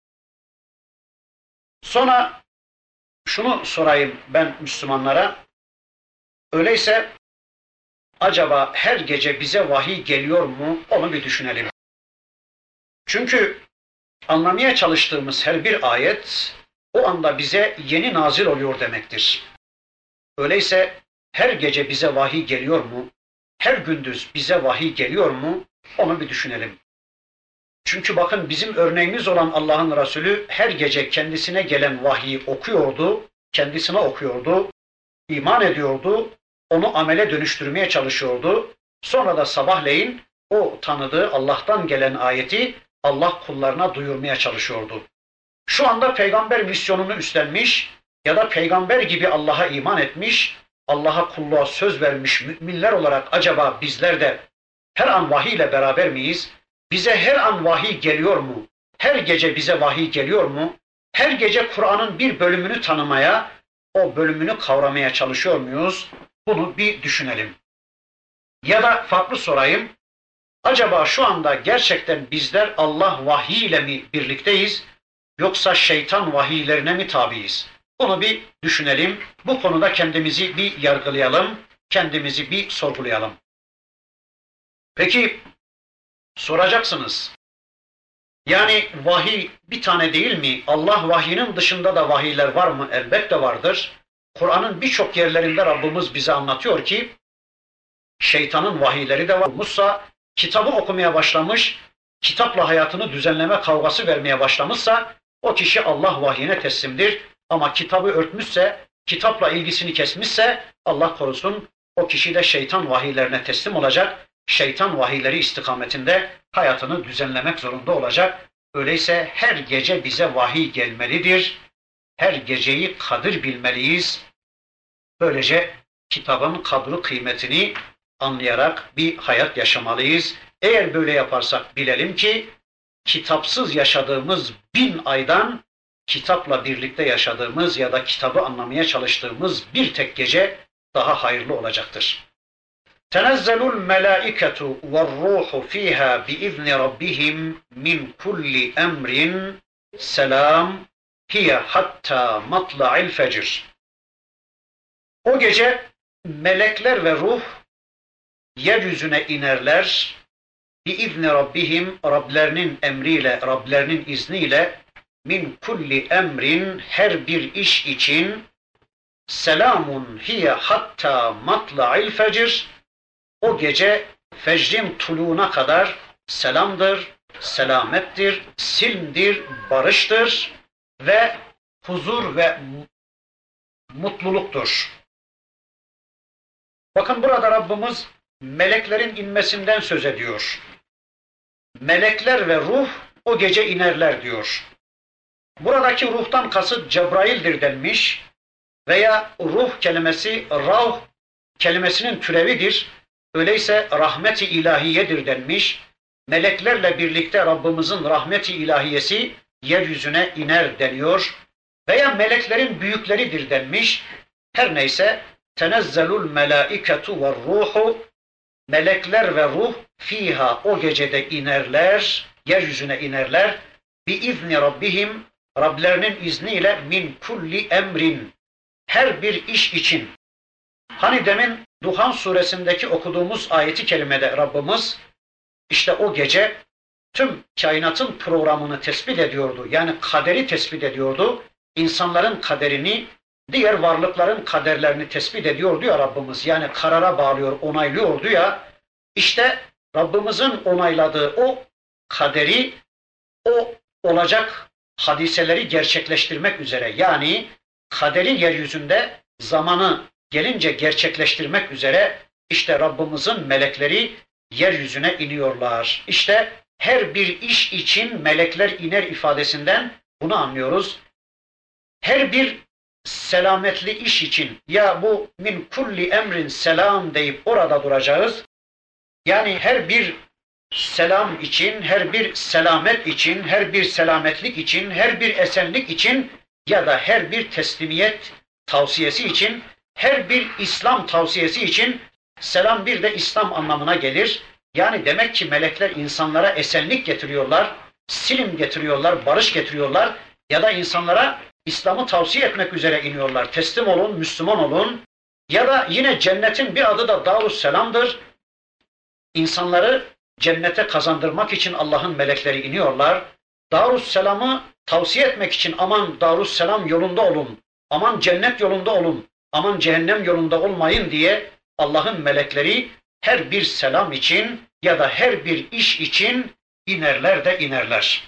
Sonra şunu sorayım ben Müslümanlara, öyleyse acaba her gece bize vahiy geliyor mu? Onu bir düşünelim. Çünkü anlamaya çalıştığımız her bir ayet o anda bize yeni nazil oluyor demektir. Öyleyse her gece bize vahiy geliyor mu? Her gündüz bize vahiy geliyor mu? Onu bir düşünelim. Çünkü bakın bizim örneğimiz olan Allah'ın Resulü her gece kendisine gelen vahiyi okuyordu, kendisine okuyordu, iman ediyordu, onu amele dönüştürmeye çalışıyordu. Sonra da sabahleyin o tanıdığı Allah'tan gelen ayeti Allah kullarına duyurmaya çalışıyordu. Şu anda peygamber misyonunu üstlenmiş ya da peygamber gibi Allah'a iman etmiş, Allah'a kulluğa söz vermiş müminler olarak acaba bizler de her an vahiy ile beraber miyiz? Bize her an vahiy geliyor mu? Her gece bize vahiy geliyor mu? Her gece Kur'an'ın bir bölümünü tanımaya, o bölümünü kavramaya çalışıyor muyuz? Bunu bir düşünelim. Ya da farklı sorayım. Acaba şu anda gerçekten bizler Allah vahyiyle mi birlikteyiz? Yoksa şeytan vahiylerine mi tabiiz? Bunu bir düşünelim. Bu konuda kendimizi bir yargılayalım. Kendimizi bir sorgulayalım. Peki soracaksınız. Yani vahiy bir tane değil mi? Allah vahyinin dışında da vahiyler var mı? Elbette vardır. Kur'an'ın birçok yerlerinde Rabbimiz bize anlatıyor ki şeytanın vahiyleri de var. Musa kitabı okumaya başlamış, kitapla hayatını düzenleme kavgası vermeye başlamışsa o kişi Allah vahyine teslimdir. Ama kitabı örtmüşse, kitapla ilgisini kesmişse Allah korusun o kişi de şeytan vahiylerine teslim olacak. şeytan vahiyleri istikametinde hayatını düzenlemek zorunda olacak. Öyleyse her gece bize vahiy gelmelidir. Her geceyi kadir bilmeliyiz. Böylece kitabın kadri kıymetini anlayarak bir hayat yaşamalıyız. Eğer böyle yaparsak bilelim ki kitapsız yaşadığımız 1000 aydan kitapla birlikte yaşadığımız ya da kitabı anlamaya çalıştığımız bir tek gece daha hayırlı olacaktır. Tenezzelul melâiketu ve'r-rûhu fîhâ biizni rabbihim min kulli emrin selam hiye hatta matla'il fecr. O gece melekler ve ruh yeryüzüne inerler. Biizni rabbihim, Rablerinin emriyle, Rablerinin izniyle min kulli emrin, her bir iş için selamun hiye hatta matla'il fecr. O gece fecrin tuluğuna kadar selamdır, selamettir, silmdir, barıştır ve huzur ve mutluluktur. Bakın burada Rabbimiz meleklerin inmesinden söz ediyor. Melekler ve ruh o gece inerler diyor. Buradaki ruhtan kasıt Cebrail'dir denmiş veya ruh kelimesi rauh kelimesinin türevidir. Öyleyse rahmet-i ilahiyedir denmiş. Meleklerle birlikte Rabbimizin rahmet-i ilahiyesi yeryüzüne iner deniyor. Veya meleklerin büyükleridir denmiş. Her neyse tenezzelul melâiketu ve ruhu, melekler ve ruh fiha, o gecede inerler, yeryüzüne inerler. Biizni rabbihim, Rablerinin izniyle min kulli emrin, her bir iş için. Hani demin Duhan suresindeki okuduğumuz ayeti kerimede Rabbimiz işte o gece tüm kainatın programını tespit ediyordu. Yani kaderi tespit ediyordu. İnsanların kaderini, diğer varlıkların kaderlerini tespit ediyordu ya Rabbimiz. Yani karara bağlıyor, onaylıyordu ya. İşte Rabbimizin onayladığı o kaderi, o olacak hadiseleri gerçekleştirmek üzere, yani kaderi yeryüzünde zamanı gelince gerçekleştirmek üzere işte Rabbimizin melekleri yeryüzüne iniyorlar. İşte her bir iş için melekler iner ifadesinden bunu anlıyoruz. Her bir selametli iş için, ya bu min kulli emrin selam deyip orada duracağız. Yani her bir selam için, her bir selamet için, her bir selametlik için, her bir esenlik için ya da her bir teslimiyet tavsiyesi için, her bir İslam tavsiyesi için, selam bir de İslam anlamına gelir. Yani demek ki melekler insanlara esenlik getiriyorlar, silim getiriyorlar, barış getiriyorlar ya da insanlara İslam'ı tavsiye etmek üzere iniyorlar. Teslim olun, Müslüman olun. Ya da yine cennetin bir adı da Darusselam'dır. İnsanları cennete kazandırmak için Allah'ın melekleri iniyorlar. Darusselam'ı tavsiye etmek için aman Darusselam yolunda olun, aman cennet yolunda olun, aman cehennem yolunda olmayın diye Allah'ın melekleri her bir selam için ya da her bir iş için inerler de inerler.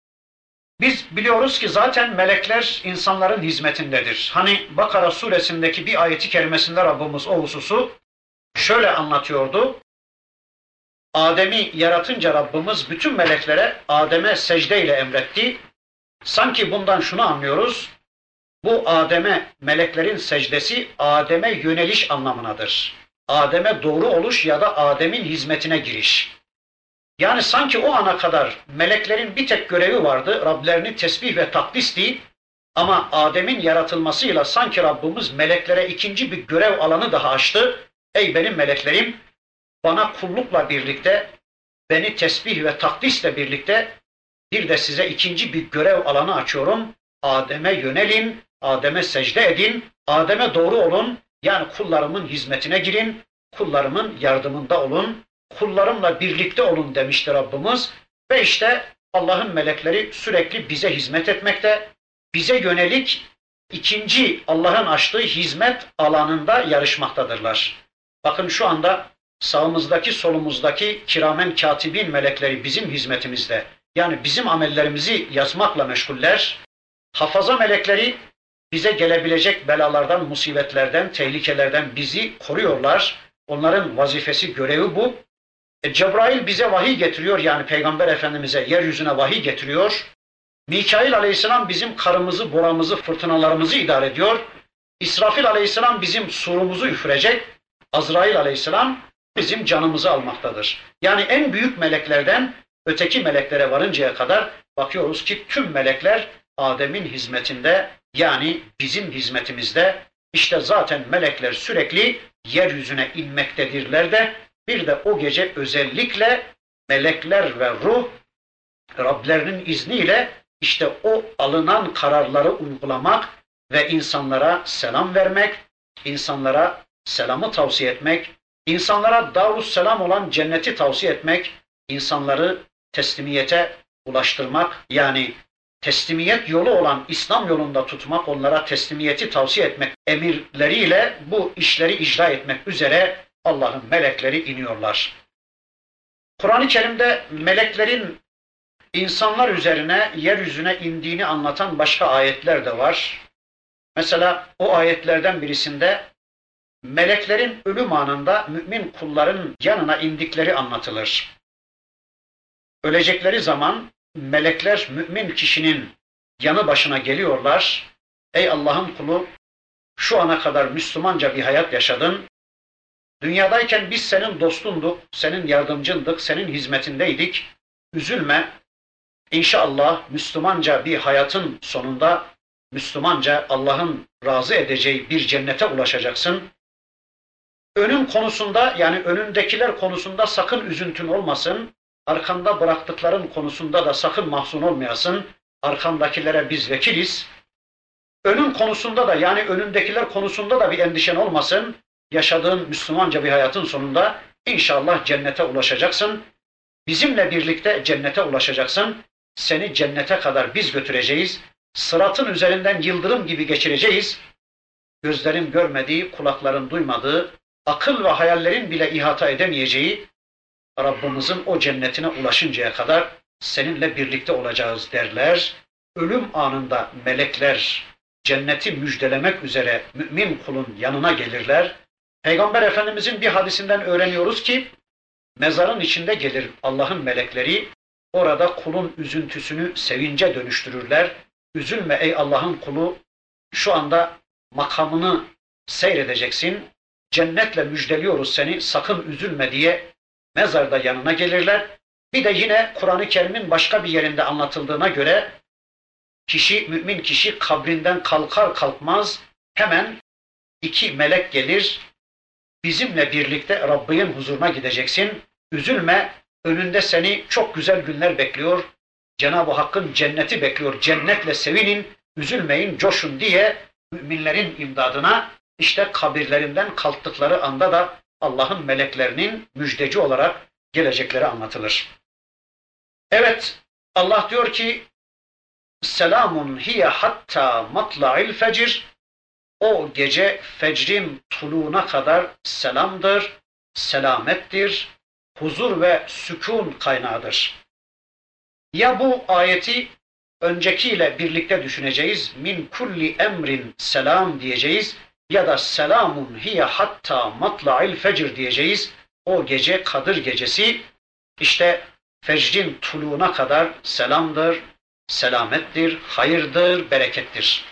Biz biliyoruz ki zaten melekler insanların hizmetindedir. Hani Bakara suresindeki bir ayeti kerimesinde Rabbimiz o hususu şöyle anlatıyordu. Adem'i yaratınca Rabbimiz bütün meleklere Adem'e secdeyle emretti. Sanki bundan şunu anlıyoruz. Bu Adem'e meleklerin secdesi Adem'e yöneliş anlamınadır. Adem'e doğru oluş ya da Adem'in hizmetine giriş. Yani sanki o ana kadar meleklerin bir tek görevi vardı. Rablerini tesbih ve takdisti. Ama Adem'in yaratılmasıyla sanki Rabbimiz meleklere ikinci bir görev alanı daha açtı. Ey benim meleklerim, bana kullukla birlikte, beni tesbih ve takdisle birlikte bir de size ikinci bir görev alanı açıyorum. Adem'e yönelin, Adem'e secde edin, Adem'e doğru olun. Yani kullarımın hizmetine girin, kullarımın yardımında olun, kullarımla birlikte olun demişti Rabbimiz. Ve işte Allah'ın melekleri sürekli bize hizmet etmekte, bize yönelik ikinci Allah'ın açtığı hizmet alanında yarışmaktadırlar. Bakın şu anda sağımızdaki solumuzdaki kiramen katibin melekleri bizim hizmetimizde. Yani bizim amellerimizi yazmakla meşguller. Hafaza melekleri bize gelebilecek belalardan, musibetlerden, tehlikelerden bizi koruyorlar. Onların vazifesi, görevi bu. Cebrail bize vahiy getiriyor, yani Peygamber Efendimiz'e yeryüzüne vahiy getiriyor. Mikail Aleyhisselam bizim karımızı, boramızı, fırtınalarımızı idare ediyor. İsrafil Aleyhisselam bizim surumuzu üfürecek. Azrail Aleyhisselam bizim canımızı almaktadır. Yani en büyük meleklerden öteki meleklere varıncaya kadar bakıyoruz ki tüm melekler Adem'in hizmetinde, yani bizim hizmetimizde. İşte zaten melekler sürekli yeryüzüne inmektedirler de bir de o gece özellikle melekler ve ruh Rablerinin izniyle işte o alınan kararları uygulamak ve insanlara selam vermek, insanlara selamı tavsiye etmek, insanlara Darusselam olan cenneti tavsiye etmek, insanları teslimiyete ulaştırmak, yani teslimiyet yolu olan İslam yolunda tutmak, onlara teslimiyeti tavsiye etmek emirleriyle bu işleri icra etmek üzere Allah'ın melekleri iniyorlar. Kur'an-ı Kerim'de meleklerin insanlar üzerine, yeryüzüne indiğini anlatan başka ayetler de var. Mesela o ayetlerden birisinde meleklerin ölüm anında mümin kulların yanına indikleri anlatılır. Ölecekleri zaman melekler mümin kişinin yanı başına geliyorlar. Ey Allah'ın kulu, şu ana kadar Müslümanca bir hayat yaşadın. Dünyadayken biz senin dostunduk, senin yardımcındık, senin hizmetindeydik. Üzülme. İnşallah Müslümanca bir hayatın sonunda Müslümanca Allah'ın razı edeceği bir cennete ulaşacaksın. Önün konusunda, yani önündekiler konusunda sakın üzüntün olmasın. Arkanda bıraktıkların konusunda da sakın mahzun olmayasın. Arkandakilere biz vekiliz. Önün konusunda da, yani önündekiler konusunda da bir endişen olmasın. Yaşadığın Müslümanca bir hayatın sonunda inşallah cennete ulaşacaksın. Bizimle birlikte cennete ulaşacaksın. Seni cennete kadar biz götüreceğiz. Sıratın üzerinden yıldırım gibi geçireceğiz. Gözlerin görmediği, kulakların duymadığı, akıl ve hayallerin bile ihata edemeyeceği Rabbimizin o cennetine ulaşıncaya kadar seninle birlikte olacağız derler. Ölüm anında melekler cenneti müjdelemek üzere mümin kulun yanına gelirler. Peygamber Efendimizin bir hadisinden öğreniyoruz ki mezarın içinde gelir Allah'ın melekleri, orada kulun üzüntüsünü sevince dönüştürürler. Üzülme ey Allah'ın kulu, şu anda makamını seyredeceksin, cennetle müjdeliyoruz seni, sakın üzülme diye mezarda yanına gelirler. Bir de yine Kur'an-ı Kerim'in başka bir yerinde anlatıldığına göre mümin kişi kabrinden kalkar kalkmaz hemen iki melek gelir. Bizimle birlikte Rabbinin huzuruna gideceksin. Üzülme, önünde seni çok güzel günler bekliyor. Cenab-ı Hakk'ın cenneti bekliyor. Cennetle sevinin, üzülmeyin, coşun diye müminlerin imdadına işte kabirlerinden kalktıkları anda da Allah'ın meleklerinin müjdeci olarak gelecekleri anlatılır. Evet, Allah diyor ki selamun hiye hatta matla'il fecir. O gece fecrin tuluğuna kadar selamdır, selamettir, huzur ve sükun kaynağıdır. Ya bu ayeti öncekiyle birlikte düşüneceğiz, min kulli emrin selam diyeceğiz ya da selamun hiye hatta matla'il fecir diyeceğiz. O gece Kadir gecesi işte fecrin tuluğuna kadar selamdır, selamettir, hayırdır, berekettir.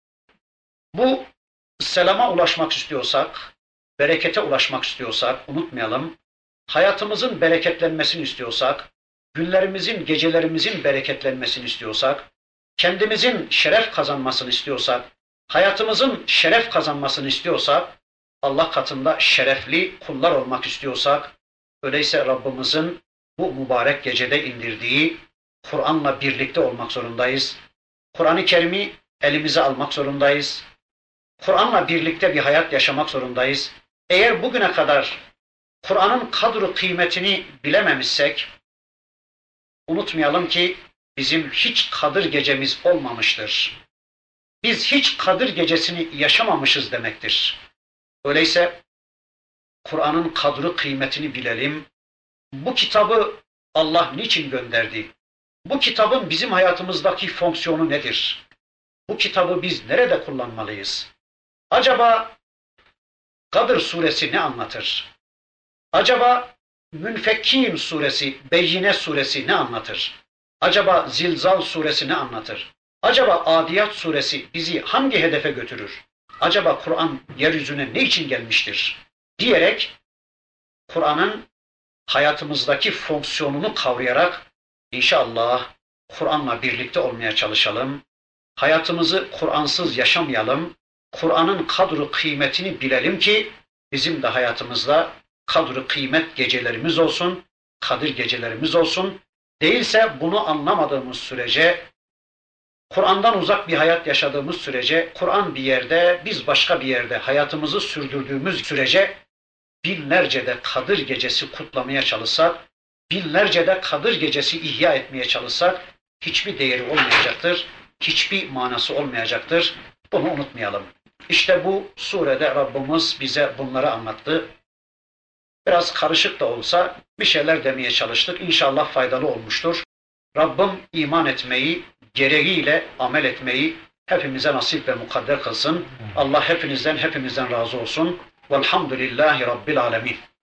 Bu selama ulaşmak istiyorsak, berekete ulaşmak istiyorsak, unutmayalım, hayatımızın bereketlenmesini istiyorsak, günlerimizin, gecelerimizin bereketlenmesini istiyorsak, kendimizin şeref kazanmasını istiyorsak, hayatımızın şeref kazanmasını istiyorsak, Allah katında şerefli kullar olmak istiyorsak, öyleyse Rabbimizin bu mübarek gecede indirdiği Kur'an'la birlikte olmak zorundayız. Kur'an-ı Kerim'i elimize almak zorundayız. Kur'an'la birlikte bir hayat yaşamak zorundayız. Eğer bugüne kadar Kur'an'ın kadru kıymetini bilememişsek, unutmayalım ki bizim hiç Kadir gecemiz olmamıştır. Biz hiç Kadir gecesini yaşamamışız demektir. Öyleyse Kur'an'ın kadru kıymetini bilelim. Bu kitabı Allah niçin gönderdi? Bu kitabın bizim hayatımızdaki fonksiyonu nedir? Bu kitabı biz nerede kullanmalıyız? Acaba Kadir suresi ne anlatır? Acaba Münfekkin suresi, Beyyine suresi ne anlatır? Acaba Zilzal suresi ne anlatır? Acaba Adiyat suresi bizi hangi hedefe götürür? Acaba Kur'an yeryüzüne ne için gelmiştir? Diyerek Kur'an'ın hayatımızdaki fonksiyonunu kavrayarak inşallah Kur'an'la birlikte olmaya çalışalım. Hayatımızı Kur'ansız yaşamayalım. Kur'an'ın kadru kıymetini bilelim ki bizim de hayatımızda kadru kıymet gecelerimiz olsun, kadir gecelerimiz olsun. Değilse bunu anlamadığımız sürece, Kur'an'dan uzak bir hayat yaşadığımız sürece, Kur'an bir yerde, biz başka bir yerde hayatımızı sürdürdüğümüz sürece binlerce de Kadir Gecesi kutlamaya çalışsak, binlerce de Kadir Gecesi ihya etmeye çalışsak hiçbir değeri olmayacaktır, hiçbir manası olmayacaktır. Bunu unutmayalım. İşte bu surede Rabbimiz bize bunları anlattı. Biraz karışık da olsa bir şeyler demeye çalıştık. İnşallah faydalı olmuştur. Rabbim iman etmeyi, gereğiyle amel etmeyi hepimize nasip ve mukadder kılsın. Allah hepinizden razı olsun. Velhamdülillahi Rabbil alemin.